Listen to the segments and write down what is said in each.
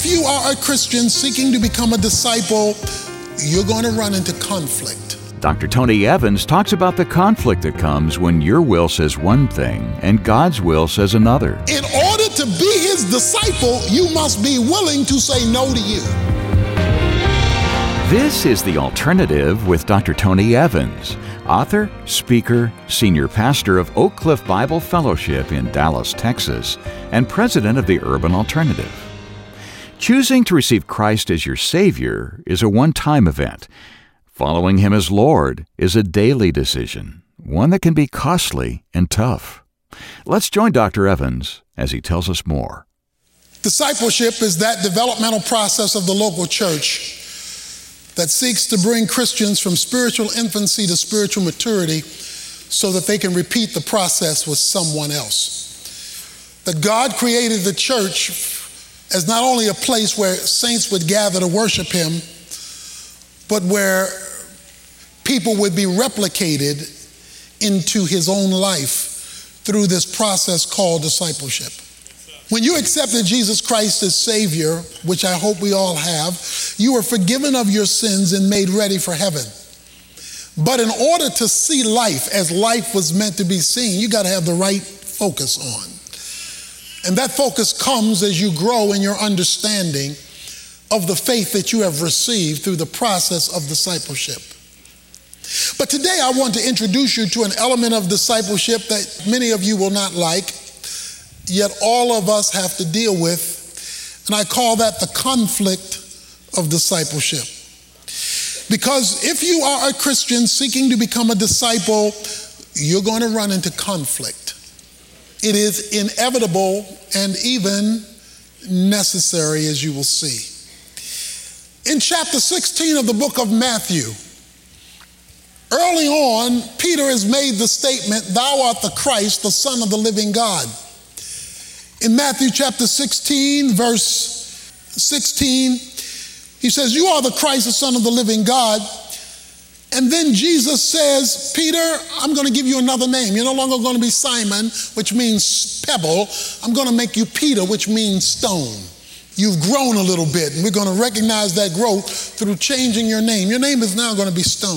If you are a Christian seeking to become a disciple, you're going to run into conflict. Dr. Tony Evans talks about the conflict that comes when your will says one thing and God's will says another. In order to be his disciple, you must be willing to say no to you. This is The Alternative with Dr. Tony Evans, author, speaker, senior pastor of Oak Cliff Bible Fellowship in Dallas, Texas, and president of the Urban Alternative. Choosing to receive Christ as your Savior is a one-time event. Following Him as Lord is a daily decision, one that can be costly and tough. Let's join Dr. Evans as he tells us more. Discipleship is that developmental process of the local church that seeks to bring Christians from spiritual infancy to spiritual maturity so that they can repeat the process with someone else. That God created the church as not only a place where saints would gather to worship Him, but where people would be replicated into His own life through this process called discipleship. When you accepted Jesus Christ as Savior, which I hope we all have, you were forgiven of your sins and made ready for heaven. But in order to see life as life was meant to be seen, you got to have the right focus on. And that focus comes as you grow in your understanding of the faith that you have received through the process of discipleship. But today I want to introduce you to an element of discipleship that many of you will not like, yet all of us have to deal with, and I call that the conflict of discipleship. Because if you are a Christian seeking to become a disciple, you're going to run into conflict. It is inevitable and even necessary, as you will see. In chapter 16 of the book of Matthew, early on, Peter has made the statement, "Thou art the Christ, the Son of the living God." In Matthew chapter 16, verse 16, he says, "You are the Christ, the Son of the living God." And then Jesus says, "Peter, I'm going to give you another name. You're no longer going to be Simon, which means pebble. I'm going to make you Peter, which means stone. You've grown a little bit, and we're going to recognize that growth through changing your name. Your name is now going to be Stone."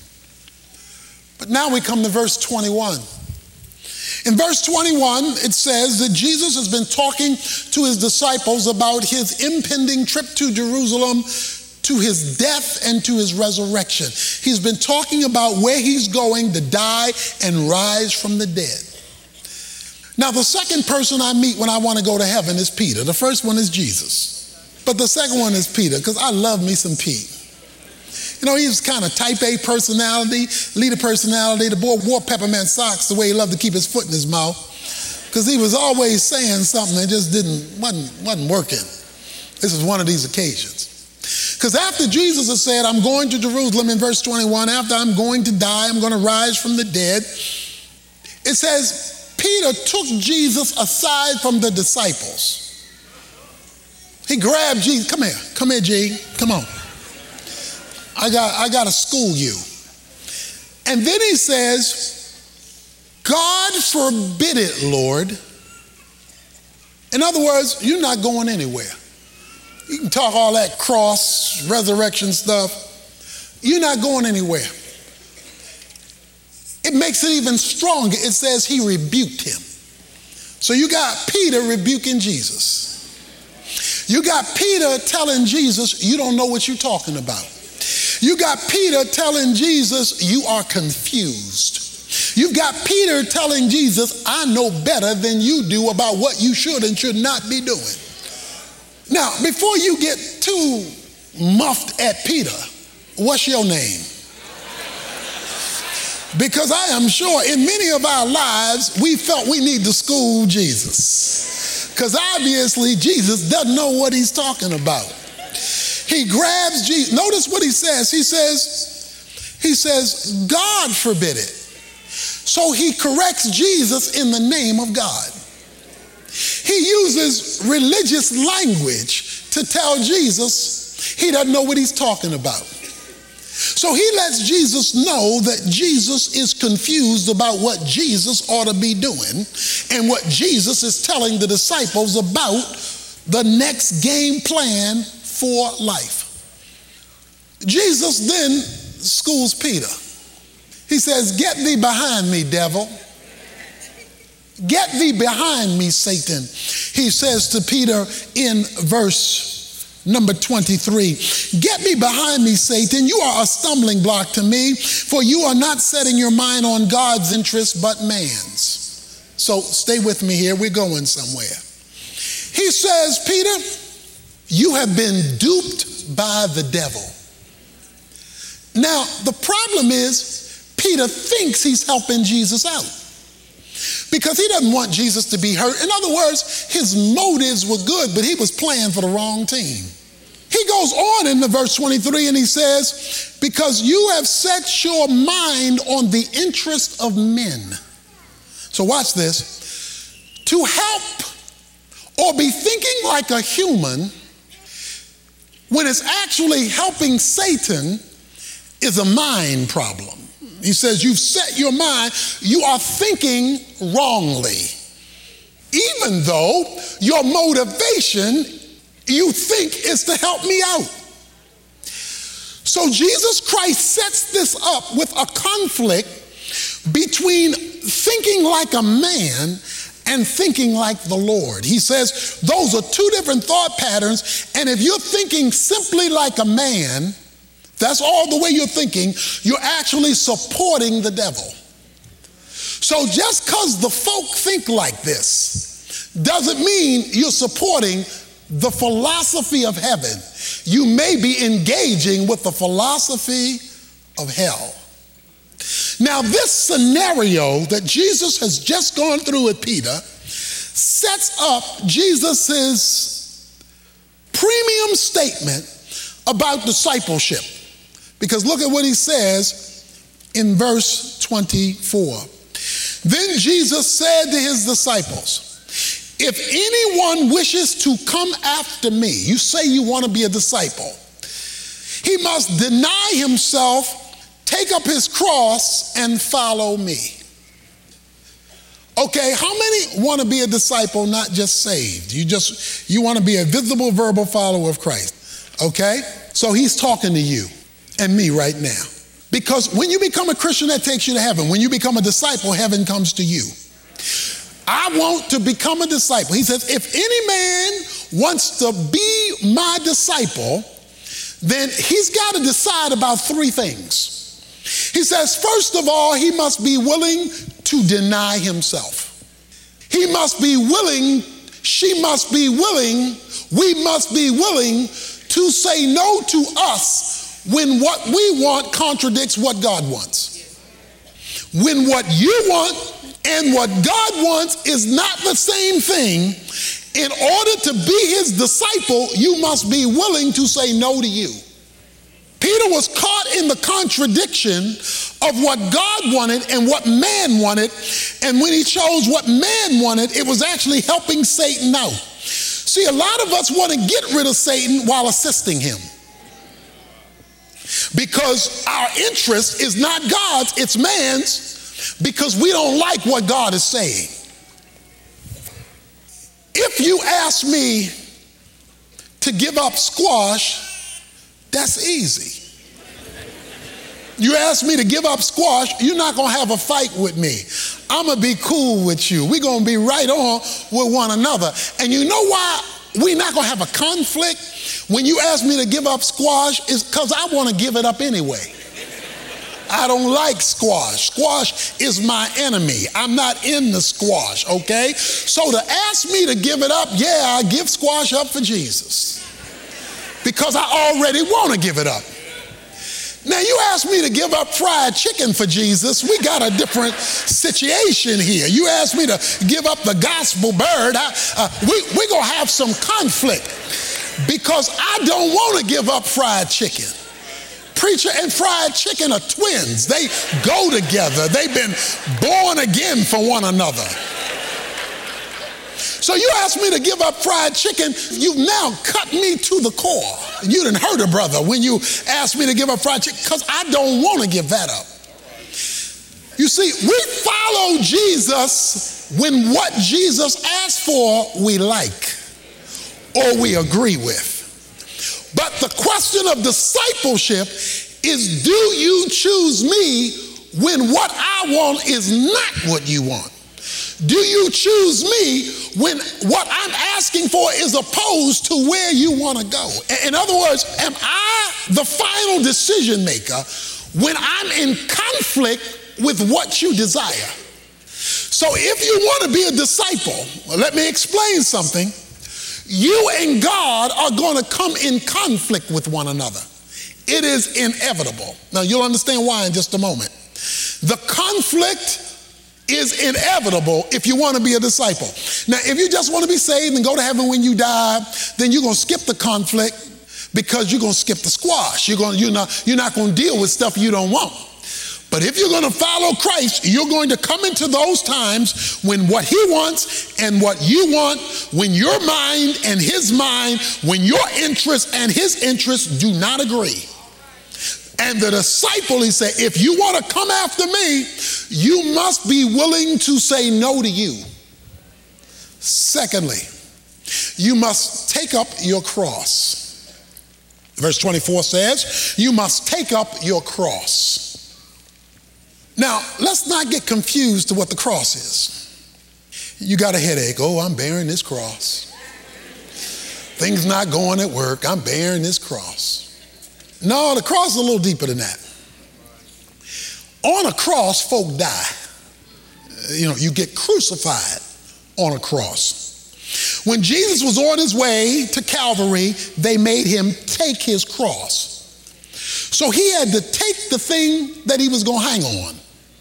But now we come to verse 21. In verse 21, it says that Jesus has been talking to his disciples about his impending trip to Jerusalem, to his death and to his resurrection. He's been talking about where he's going to die and rise from the dead. Now, the second person I meet when I want to go to heaven is Peter. The first one is Jesus. But the second one is Peter, because I love me some Pete. You know, he's kind of type A personality, leader personality. The boy wore peppermint socks the way he loved to keep his foot in his mouth, because he was always saying something that just wasn't working. This is one of these occasions. Because after Jesus has said, "I'm going to Jerusalem," in verse 21, after I'm going to die, I'm going to rise from the dead, it says, Peter took Jesus aside from the disciples. He grabbed Jesus. Come here, G, come on. I got to school you. And then he says, "God forbid it, Lord." In other words, you're not going anywhere. You can talk all that cross, resurrection stuff. You're not going anywhere. It makes it even stronger. It says he rebuked him. So you got Peter rebuking Jesus. You got Peter telling Jesus, "You don't know what you're talking about." You got Peter telling Jesus, "You are confused." You've got Peter telling Jesus, "I know better than you do about what you should and should not be doing." Now, before you get too muffed at Peter, what's your name? Because I am sure in many of our lives, we felt we need to school Jesus. Because obviously, Jesus doesn't know what he's talking about. He grabs Jesus. Notice what he says. He says, "God forbid it." So he corrects Jesus in the name of God. He uses religious language to tell Jesus he doesn't know what he's talking about. So he lets Jesus know that Jesus is confused about what Jesus ought to be doing and what Jesus is telling the disciples about the next game plan for life. Jesus then schools Peter. He says, "Get thee behind me, devil. Get thee behind me, Satan." He says to Peter in verse number 23, "Get me behind me, Satan. You are a stumbling block to me, for you are not setting your mind on God's interest, but man's." So stay with me here. We're going somewhere. He says, "Peter, you have been duped by the devil." Now, the problem is, Peter thinks he's helping Jesus out because he doesn't want Jesus to be hurt. In other words, his motives were good, but he was playing for the wrong team. He goes on in the verse 23 and he says, "Because you have set your mind on the interest of men." So watch this. To help or be thinking like a human when it's actually helping Satan is a mind problem. He says, you've set your mind, you are thinking wrongly. Even though your motivation, you think, is to help me out. So Jesus Christ sets this up with a conflict between thinking like a man and thinking like the Lord. He says those are two different thought patterns, and if you're thinking simply like a man, that's all the way you're thinking, you're actually supporting the devil. So just because the folk think like this doesn't mean you're supporting the philosophy of heaven. You may be engaging with the philosophy of hell. Now, this scenario that Jesus has just gone through with Peter sets up Jesus's premium statement about discipleship. Because look at what he says in verse 24. Then Jesus said to his disciples, "If anyone wishes to come after me," you say you want to be a disciple, "he must deny himself, take up his cross, and follow me." Okay, how many want to be a disciple, not just saved? You want to be a visible, verbal follower of Christ. Okay? So he's talking to you and me right now. Because when you become a Christian, that takes you to heaven. When you become a disciple, heaven comes to you. I want to become a disciple. He says, if any man wants to be my disciple, then he's got to decide about three things. He says, first of all, he must be willing to deny himself. He must be willing, she must be willing, we must be willing to say no to us when what we want contradicts what God wants. When what you want and what God wants is not the same thing, in order to be his disciple, you must be willing to say no to you. Peter was caught in the contradiction of what God wanted and what man wanted, and when he chose what man wanted, it was actually helping Satan out. See, a lot of us want to get rid of Satan while assisting him, because our interest is not God's, it's man's, because we don't like what God is saying. If you ask me to give up squash, that's easy. You ask me to give up squash, you're not going to have a fight with me. I'm going to be cool with you. We're going to be right on with one another. And you know why we're not going to have a conflict when you ask me to give up squash? Is because I want to give it up anyway. I don't like squash. Squash is my enemy. I'm not in the squash, okay? So to ask me to give it up, yeah, I give squash up for Jesus, because I already want to give it up. Now, you ask me to give up fried chicken for Jesus, we got a different situation here. You ask me to give up the gospel bird, we're going to have some conflict, because I don't want to give up fried chicken. Preacher and fried chicken are twins. They go together. They've been born again for one another. So you ask me to give up fried chicken, you've now cut me to the core. You didn't hurt a brother when you asked me to give up fried chicken, because I don't want to give that up. You see, we follow Jesus when what Jesus asked for we like. or we agree with. But the question of discipleship is, do you choose me when what I want is not what you want? Do you choose me when what I'm asking for is opposed to where you want to go? In other words, am I the final decision maker when I'm in conflict with what you desire? So if you want to be a disciple, let me explain something. You and God are going to come in conflict with one another. It is inevitable. Now, you'll understand why in just a moment. The conflict is inevitable if you want to be a disciple. Now, if you just want to be saved and go to heaven when you die, then you're going to skip the conflict because you're going to skip the squash. You're not going to deal with stuff you don't want. But if you're going to follow Christ, you're going to come into those times when what he wants and what you want, when your mind and his mind, when your interests and his interests do not agree. And the disciple, he said, if you want to come after me, you must be willing to say no to you. Secondly, you must take up your cross. Verse 24 says, you must take up your cross. Now, let's not get confused to what the cross is. You got a headache. Oh, I'm bearing this cross. Things not going at work. I'm bearing this cross. No, the cross is a little deeper than that. On a cross, folk die. You get crucified on a cross. When Jesus was on his way to Calvary, they made him take his cross. So he had to take the thing that he was going to hang on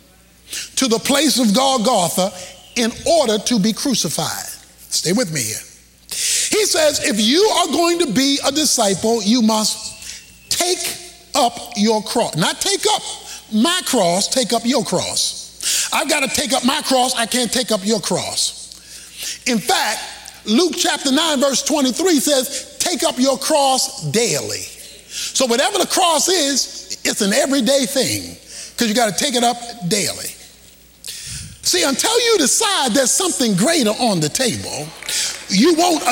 to the place of Golgotha in order to be crucified. Stay with me here. He says, if you are going to be a disciple, you must take up your cross. Not take up my cross, take up your cross. I've got to take up my cross. I can't take up your cross. In fact, Luke chapter 9, verse 23 says, take up your cross daily. So whatever the cross is, it's an everyday thing because you got to take it up daily. See, until you decide there's something greater on the table, you won't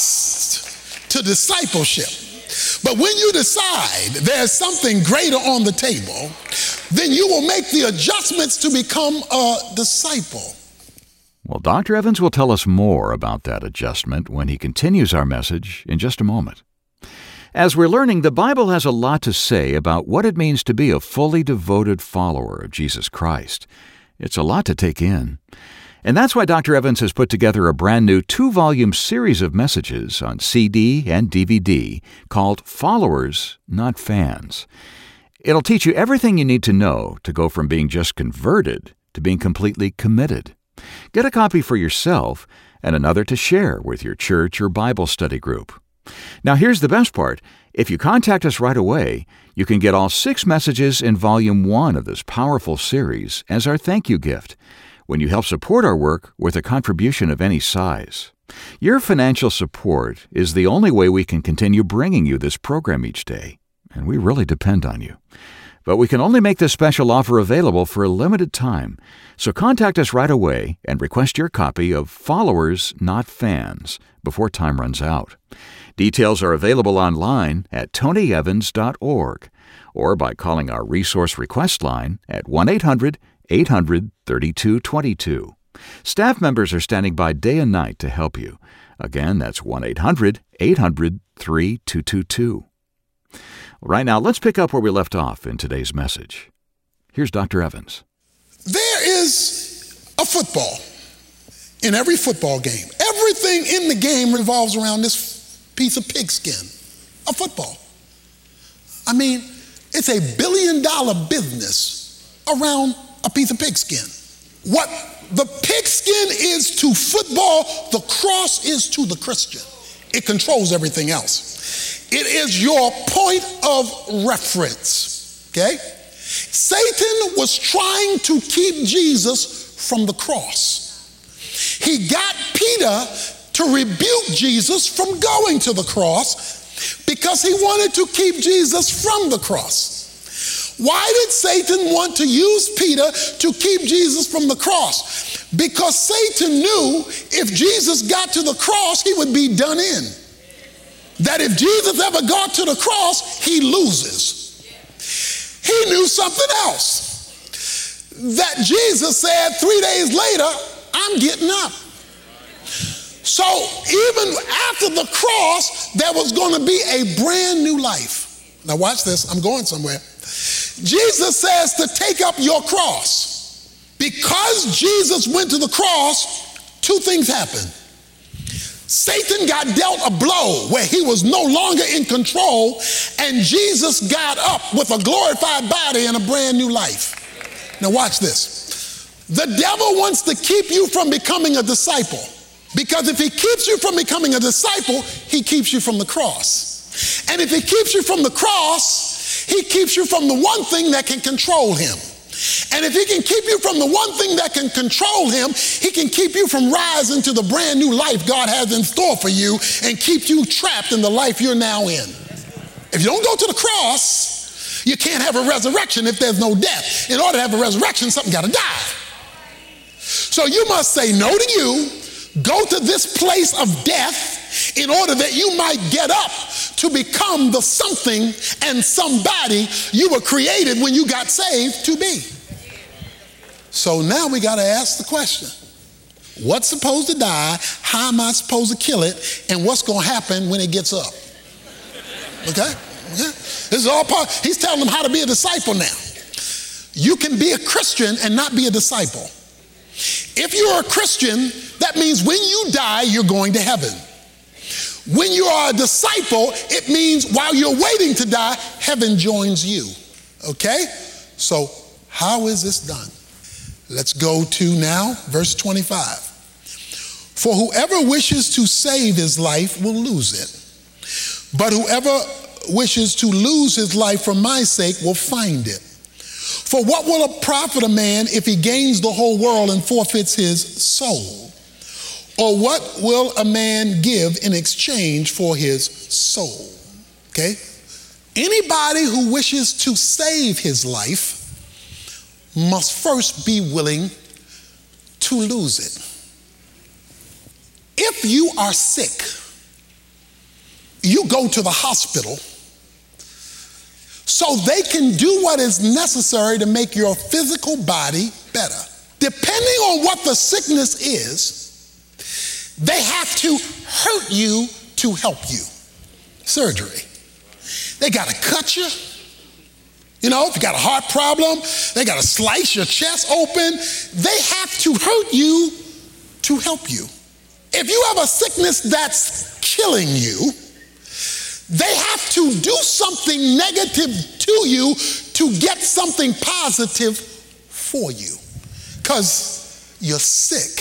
adjust to discipleship. But when you decide there's something greater on the table, then you will make the adjustments to become a disciple. Well, Dr. Evans will tell us more about that adjustment when he continues our message in just a moment. As we're learning, the Bible has a lot to say about what it means to be a fully devoted follower of Jesus Christ. It's a lot to take in. And that's why Dr. Evans has put together a brand new 2-volume series of messages on CD and DVD called Followers, Not Fans. It'll teach you everything you need to know to go from being just converted to being completely committed. Get a copy for yourself and another to share with your church or Bible study group. Now here's the best part. If you contact us right away, you can get all 6 messages in Volume 1 of this powerful series as our thank you gift when you help support our work with a contribution of any size. Your financial support is the only way we can continue bringing you this program each day, and we really depend on you. But we can only make this special offer available for a limited time, so contact us right away and request your copy of Followers, Not Fans before time runs out. Details are available online at tonyevans.org or by calling our resource request line at 1-800-800-3222. Staff members are standing by day and night to help you. Again, that's 1-800-800-3222. Right now, let's pick up where we left off in today's message. Here's Dr. Evans. There is a football in every football game. Everything in the game revolves around this piece of pigskin, a football. I mean, it's $1 billion business around a piece of pigskin. What the pigskin is to football, the cross is to the Christian. It controls everything else. It is your point of reference, okay? Satan was trying to keep Jesus from the cross. He got Peter to rebuke Jesus from going to the cross because he wanted to keep Jesus from the cross. Why did Satan want to use Peter to keep Jesus from the cross? Because Satan knew if Jesus got to the cross, he would be done in. that if Jesus ever got to the cross, he loses. He knew something else. That Jesus said 3 days later, I'm getting up. So even after the cross, there was going to be a brand new life. Now watch this, I'm going somewhere. Jesus says to take up your cross. Because Jesus went to the cross, two things happened. Satan got dealt a blow where he was no longer in control, and Jesus got up with a glorified body and a brand new life. Now watch this. The devil wants to keep you from becoming a disciple, because if he keeps you from becoming a disciple, he keeps you from the cross. And if he keeps you from the cross, he keeps you from the one thing that can control him. And if he can keep you from the one thing that can control him, he can keep you from rising to the brand new life God has in store for you and keep you trapped in the life you're now in. If you don't go to the cross, you can't have a resurrection if there's no death. In order to have a resurrection, something got to die. So you must say no to you, go to this place of death in order that you might get up to become the something and somebody you were created when you got saved to be. So now we got to ask the question, what's supposed to die? How am I supposed to kill it? And what's going to happen when it gets up? Okay? Yeah. This is all part. He's telling them how to be a disciple now. You can be a Christian and not be a disciple. If you're a Christian, that means when you die, you're going to heaven. When you are a disciple, it means while you're waiting to die, heaven joins you. Okay? So how is this done? Let's go to now verse 25. For whoever wishes to save his life will lose it. But whoever wishes to lose his life for my sake will find it. For what will it profit a man if he gains the whole world and forfeits his soul? Or what will a man give in exchange for his soul? Okay? Anybody who wishes to save his life must first be willing to lose it. If you are sick, you go to the hospital so they can do what is necessary to make your physical body better. Depending on what the sickness is, they have to hurt you to help you. Surgery. They got to cut you. You know, if you got a heart problem, they got to slice your chest open. They have to hurt you to help you. If you have a sickness that's killing you, they have to do something negative to you to get something positive for you, because you're sick.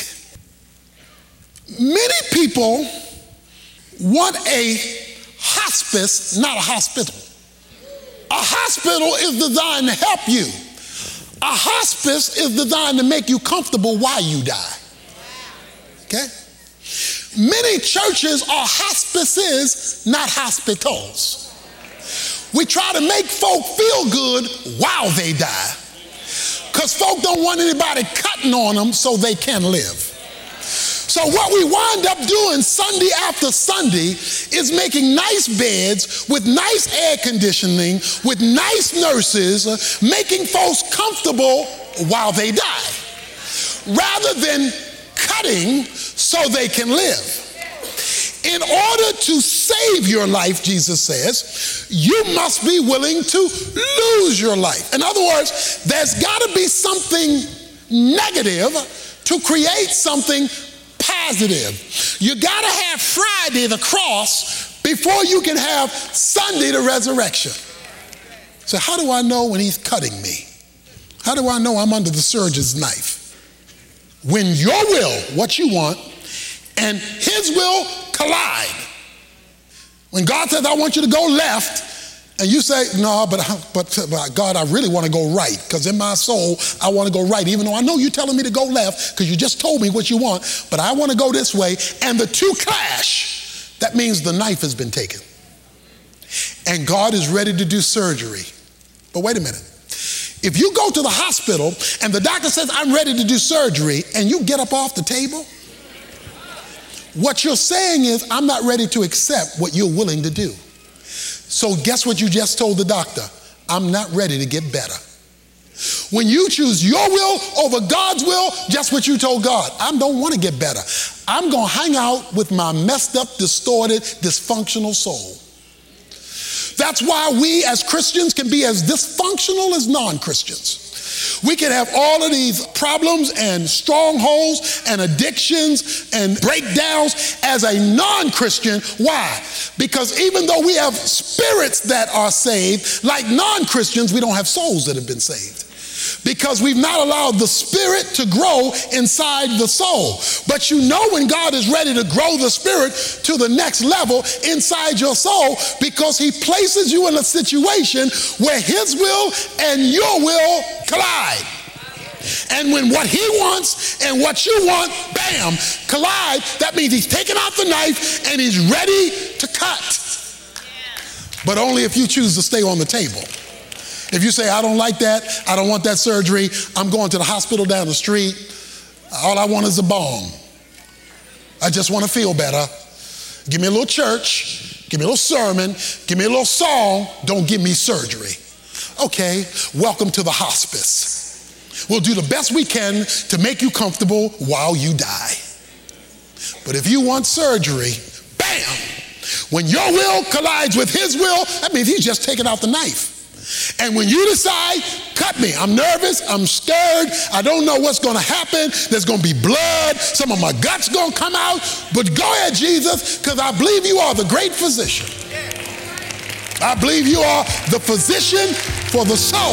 Many people want a hospice, not a hospital. A hospital is designed to help you. A hospice is designed to make you comfortable while you die. Okay? Many churches are hospices, not hospitals. We try to make folk feel good while they die, because folk don't want anybody cutting on them so they can live. So what we wind up doing Sunday after Sunday is making nice beds with nice air conditioning, with nice nurses, making folks comfortable while they die, rather than cutting so they can live. In order to save your life, Jesus says, you must be willing to lose your life. In other words, there's got to be something negative to create something positive. You got to have Friday, the cross, before you can have Sunday, the resurrection. So how do I know when he's cutting me? How do I know I'm under the surgeon's knife? When your will, what you want, and his will collide. When God says, I want you to go left, and you say, no, but God, I really want to go right, because in my soul, I want to go right, even though I know you're telling me to go left, because you just told me what you want, but I want to go this way, and the two clash. That means the knife has been taken. And God is ready to do surgery. But wait a minute. If you go to the hospital, and the doctor says, I'm ready to do surgery, and you get up off the table, What you're saying is, I'm not ready to accept what you're willing to do. So guess what you just told the doctor? I'm not ready to get better. When you choose your will over God's will, just what you told God, I don't want to get better. I'm going to hang out with my messed up, distorted, dysfunctional soul. That's why we as Christians can be as dysfunctional as non-Christians. We can have all of these problems and strongholds and addictions and breakdowns as a non-Christian. Why? Because even though we have spirits that are saved, like non-Christians, we don't have souls that have been saved. Because we've not allowed the spirit to grow inside the soul. But you know when God is ready to grow the spirit to the next level inside your soul, because he places you in a situation where his will and your will collide. And when what he wants and what you want, bam, collide, that means he's taking out the knife and he's ready to cut. But only if you choose to stay on the table. If you say, I don't like that, I don't want that surgery, I'm going to the hospital down the street, all I want is a balm. I just want to feel better. Give me a little church, give me a little sermon, give me a little song, don't give me surgery. Okay, welcome to the hospice. We'll do the best we can to make you comfortable while you die. But if you want surgery, bam, when your will collides with his will, that means he's just taking out the knife. And when you decide, cut me, I'm nervous, I'm scared, I don't know what's going to happen, there's going to be blood, some of my guts going to come out, but go ahead, Jesus, because I believe you are the great physician. I believe you are the physician for the soul.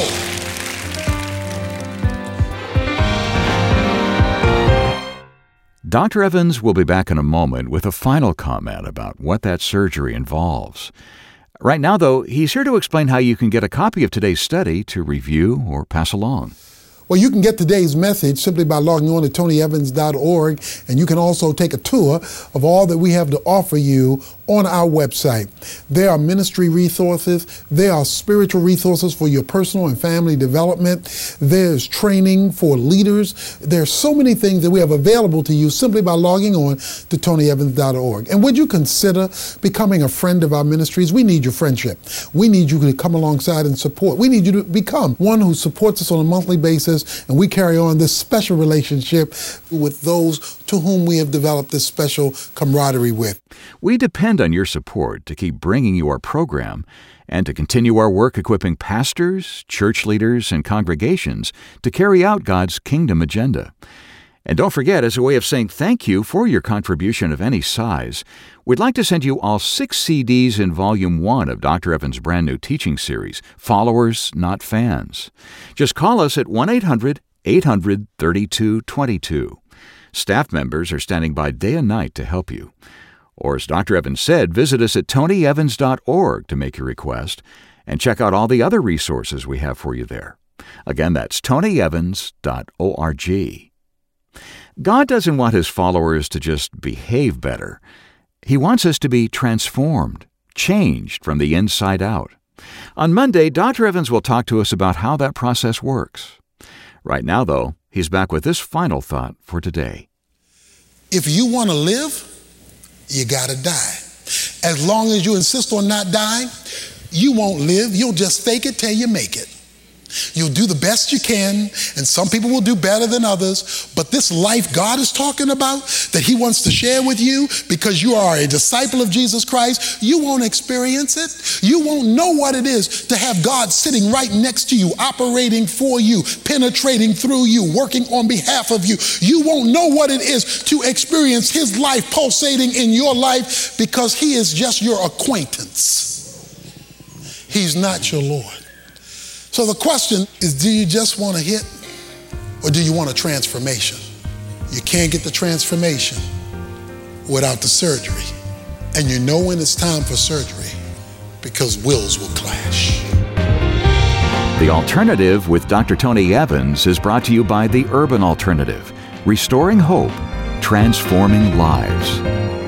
Dr. Evans will be back in a moment with a final comment about what that surgery involves. Right now, though, he's here to explain how you can get a copy of today's study to review or pass along. Well, you can get today's message simply by logging on to TonyEvans.org, and you can also take a tour of all that we have to offer you on our website. There are ministry resources, there are spiritual resources for your personal and family development, there's training for leaders, there's so many things that we have available to you simply by logging on to TonyEvans.org. And would you consider becoming a friend of our ministries? We need your friendship. We need you to come alongside and support. We need you to become one who supports us on a monthly basis, and we carry on this special relationship with those to whom we have developed this special camaraderie with. We depend on your support to keep bringing you our program and to continue our work equipping pastors, church leaders, and congregations to carry out God's kingdom agenda. And don't forget, as a way of saying thank you for your contribution of any size, we'd like to send you all 6 CDs in Volume 1 of Dr. Evans' brand new teaching series, Followers, Not Fans. Just call us at 1-800-800-3222. Staff members are standing by day and night to help you. Or as Dr. Evans said, visit us at TonyEvans.org to make your request and check out all the other resources we have for you there. Again, that's TonyEvans.org. God doesn't want his followers to just behave better. He wants us to be transformed, changed from the inside out. On Monday, Dr. Evans will talk to us about how that process works. Right now, though, he's back with this final thought for today. If you want to live, you got to die. As long as you insist on not dying, you won't live. You'll just fake it till you make it. You'll do the best you can, and some people will do better than others, but this life God is talking about that he wants to share with you because you are a disciple of Jesus Christ, you won't experience it. You won't know what it is to have God sitting right next to you, operating for you, penetrating through you, working on behalf of you. You won't know what it is to experience his life pulsating in your life because he is just your acquaintance. He's not your Lord. So the question is, do you just want a hit or do you want a transformation? You can't get the transformation without the surgery. And you know when it's time for surgery because wills will clash. The Alternative with Dr. Tony Evans is brought to you by the Urban Alternative, restoring hope, transforming lives.